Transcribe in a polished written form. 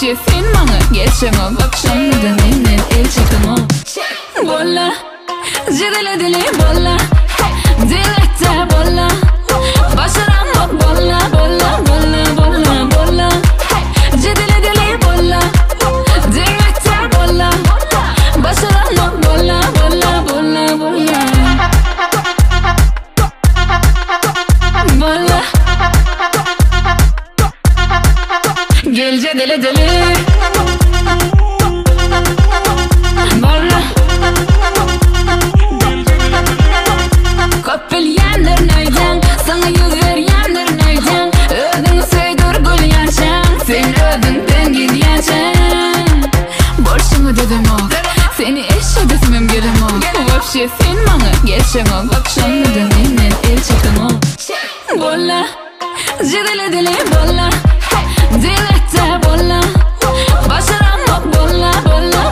Вообще sen bana geçemem. Akşamdan eline el çakamam. Bolla, cidile dili bolla, dilekte bolla, başaramam bolla, bolla, bolla, bolla, bolla. Cidile dili bolla, dilekte bolla, başaramam bolla, bolla, bolla, bolla. Bolla, gel cidile dili. Kapılyanlar neyden, sana yüz veryenler neyden? Ödün söydür gül yaşan, sen ödünden gidiyorsun. Borçumu dedim o, seni eşe desmem gerem o. Вообще sen bana geçemem. Akşamdan eline el çakamam. Bolla, cidile dili bolla, dilekte bolla, başaramam bolla, bolla,